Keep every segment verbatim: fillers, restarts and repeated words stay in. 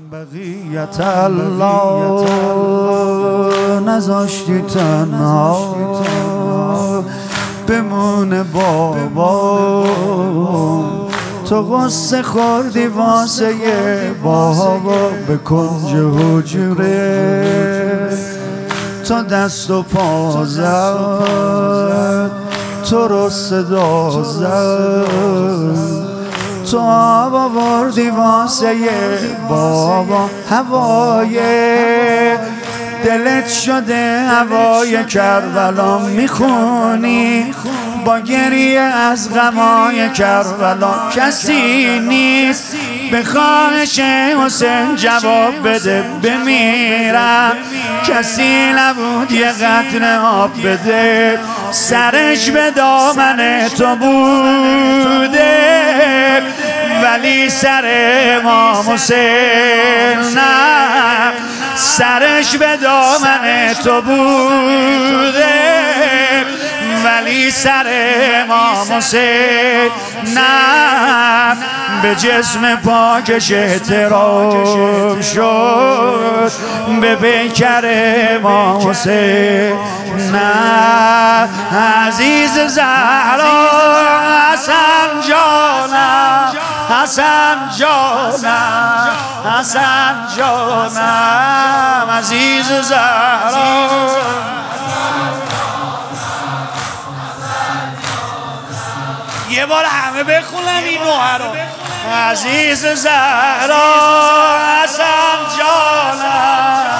بقیت الله نذاشتی تنها بمونه بابا، تو غصه خوردی واسه بابا به کنج حجره، تا دست و پا زد تو رو صدا زد، تو آب آوردی واسه بابا، هوای دلت شده هوای کربلا، میخونی با گریه از غمای کربلا، کسی نیست به خواهش حسین جواب بده بمیرم، کسی نبود یه قطره آب بده، سرش به دامن تو بوده ولی سر امام حسین نه، سرش به دامن تو بوده ولی سر امام حسین نه، به جسم پاکش احترام شد به پیکر امام حسین نه، عزیز زهرا حسن جانم، حسن جانم، حسن جانم، عزیز زهرا یه بار همه بخونن این نوحه رو، عزیز زهرا حسن جانم،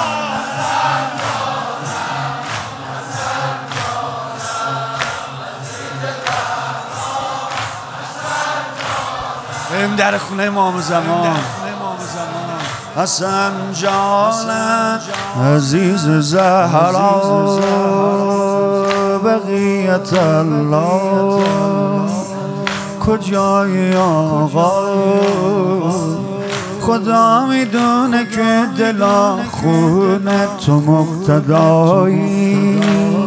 بریم در خونه امام زمان، حسن جانم، عزیز زهرا بقیت الله کجای آقا، خدا میدونه که دلا خونه تو مقتدایی،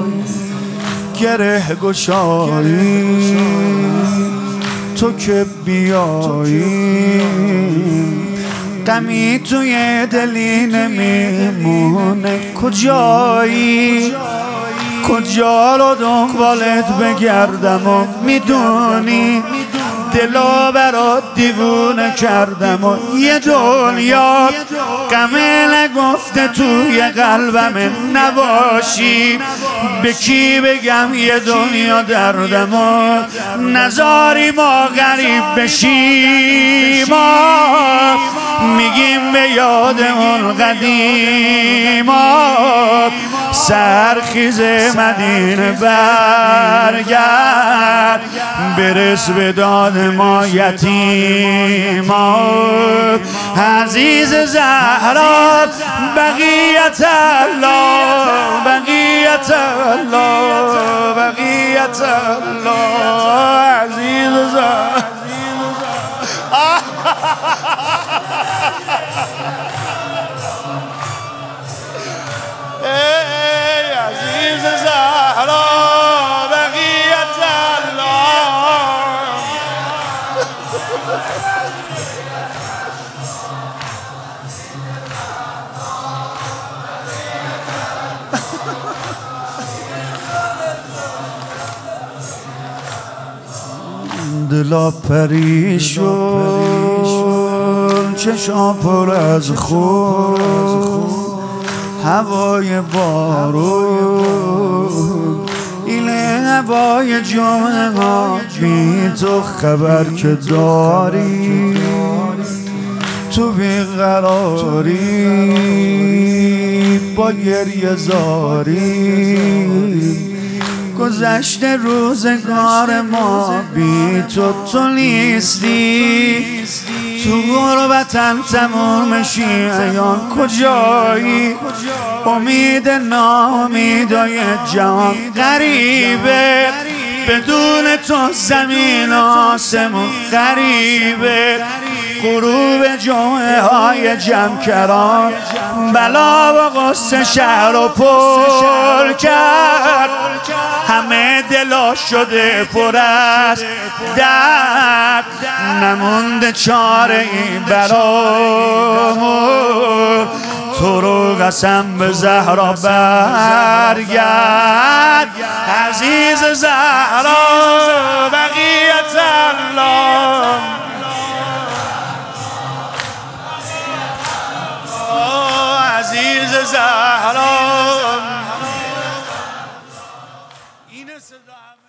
گره گشایی تو که بیایی، غمی توی دلی نمیمونه، کجایی کجا رو دنبالت بگردم و میدونی دلا برات دیوونه کردم و یه دنیا غمه نگفته توی قلبم نباشی، به کی بگم یه دنیا دردم و نزاری ما غریب بشی، ما میگیم به یاد اون قدیما، سرخیز مدینه برگرد برس به داد ما یتیما، عزیز زهرا بقیت الله، بقیت الله، بقیت الله، عزیز زهرا ای عزیز زهرا بقیت الله، دلا پریشون چشام پر از خون، هوای بارون این هوای جمعه ها، بی تو خبر که داری تو بیقراری با گریه زاری، گذشته روزگار ما بی تو تو نیستی، تو غربتن تموم شیعیان کجایی، امید ناامیدای جهان غریبه، بدون تو زمین آسمون غریبه، غروب جمعه های جمکران بلا و غصه شهر رو پر کرد، همه دلا شده پر از درد، نمونده چاره این برامون قسم به زهرا برگرد عزیز زهرا بقیت الله عزیز زهرا این صدا